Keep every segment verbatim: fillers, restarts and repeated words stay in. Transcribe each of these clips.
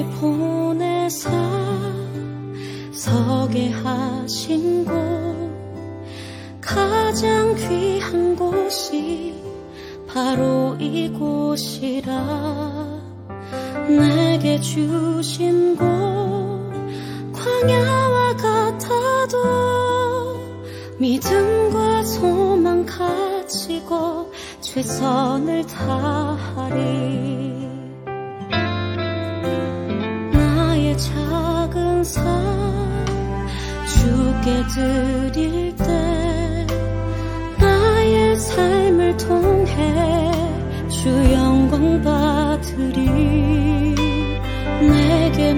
보내사 서게 하신 곳, 가장 귀한 곳이 바로 이곳이라. 내게 주신 곳 광야와 같아도 믿음과 소망 가지고 최선을 다하리. 나의 작은 삶 주께 드릴 때 나의 삶을 통해 주 영광 받으리. 내게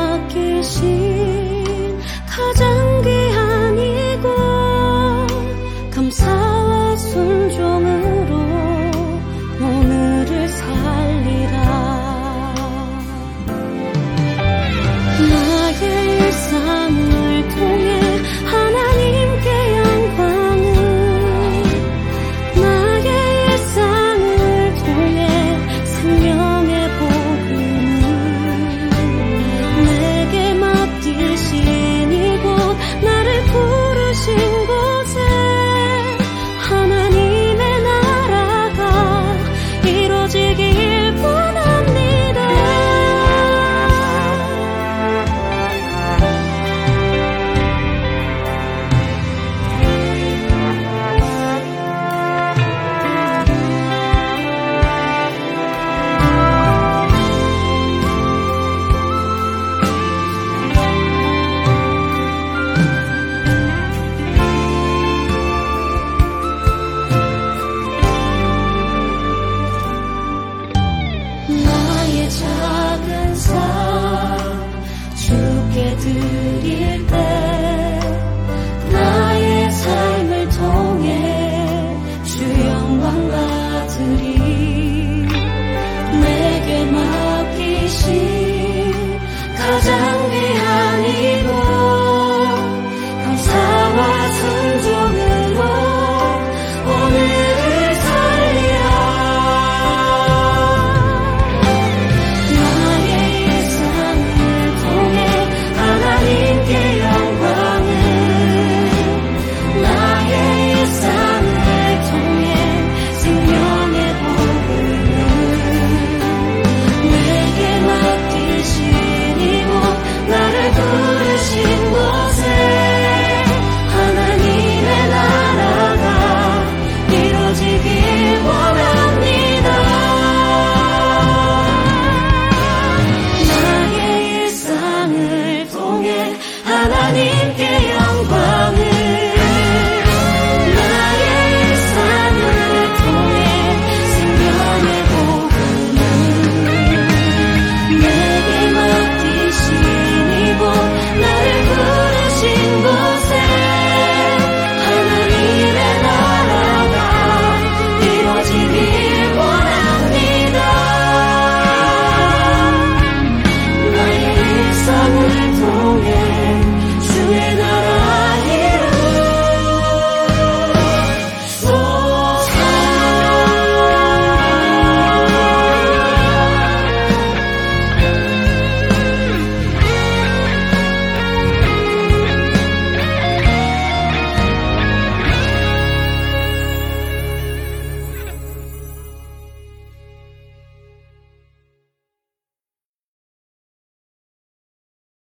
맡기신 가장 귀한 이곳 감사와 순종으로 오늘을 살리라. 나의 일상을 통해 하나님께 영광을, 나의 일상을 통해 생명의 복음을, 내게 맡기신 이곳 나를 부르신 곳에 하나님의 나라가 이루어지길 원합니다. 나의 작은 삶 주께 드릴 때